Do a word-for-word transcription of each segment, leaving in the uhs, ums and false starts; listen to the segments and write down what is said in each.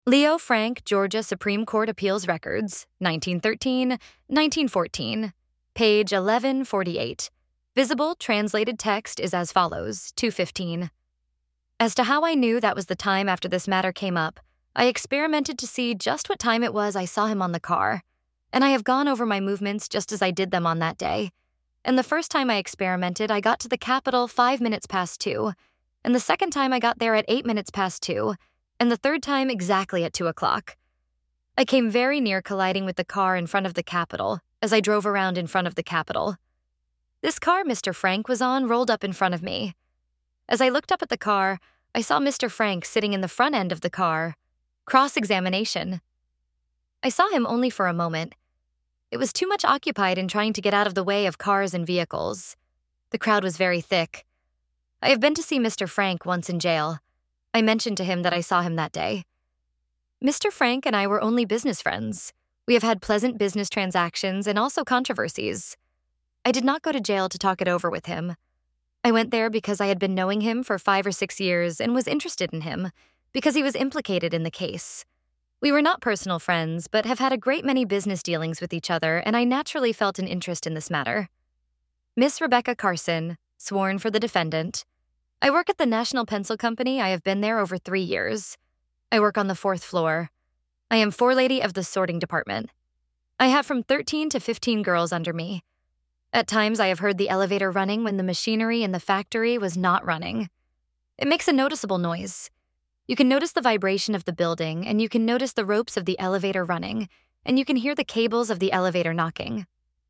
Leo Frank, Georgia Supreme Court Appeals Records, nineteen thirteen, nineteen fourteen, page eleven forty-eight. Visible translated text is as follows, two fifteen. As to how I knew that was the time after this matter came up, I experimented to see just what time it was I saw him on the car, and I have gone over my movements just as I did them on that day. And the first time I experimented, I got to the Capitol five minutes past two, and the second time I got there at eight minutes past two, and the third time exactly at two o'clock. I came very near colliding with the car in front of the Capitol as I drove around in front of the Capitol. This car Mister Frank was on rolled up in front of me. As I looked up at the car, I saw Mister Frank sitting in the front end of the car. Cross-examination. I saw him only for a moment. It was too much occupied in trying to get out of the way of cars and vehicles. The crowd was very thick. I have been to see Mister Frank once in jail. I mentioned to him that I saw him that day. Mister Frank and I were only business friends. We have had pleasant business transactions and also controversies. I did not go to jail to talk it over with him. I went there because I had been knowing him for five or six years and was interested in him, because he was implicated in the case. We were not personal friends, but have had a great many business dealings with each other, and I naturally felt an interest in this matter. Miss Rebecca Carson, sworn for the defendant. I work at the National Pencil Company. I have been there over three years. I work on the fourth floor. I am forelady of the sorting department. I have from thirteen to fifteen girls under me. At times, I have heard the elevator running when the machinery in the factory was not running. It makes a noticeable noise. You can notice the vibration of the building, and you can notice the ropes of the elevator running, and you can hear the cables of the elevator knocking.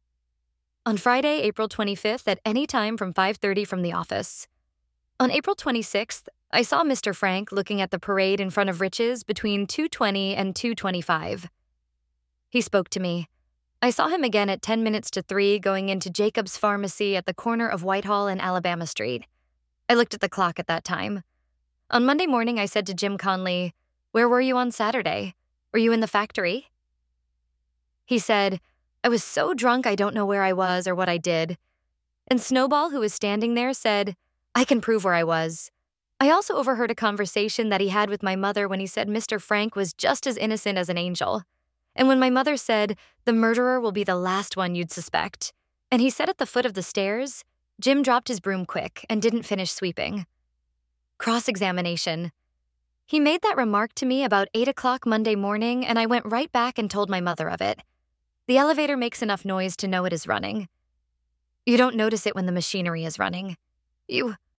On Friday, April twenty-fifth, at any time from five thirty from the office. On April twenty-sixth, I saw Mister Frank looking at the parade in front of Rich's between two twenty and two twenty-five. He spoke to me. I saw him again at ten minutes to three going into Jacob's Pharmacy at the corner of Whitehall and Alabama Street. I looked at the clock at that time. On Monday morning, I said to Jim Conley, "Where were you on Saturday? Were you in the factory?" He said, "I was so drunk I don't know where I was or what I did." And Snowball, who was standing there, said, "I can prove where I was." I also overheard a conversation that he had with my mother when he said Mister Frank was just as innocent as an angel. And when my mother said, "The murderer will be the last one you'd suspect," and he said at the foot of the stairs, Jim dropped his broom quick and didn't finish sweeping. Cross-examination. He made that remark to me about eight o'clock Monday morning, and I went right back and told my mother of it. The elevator makes enough noise to know it is running. You don't notice it when the machinery is running. You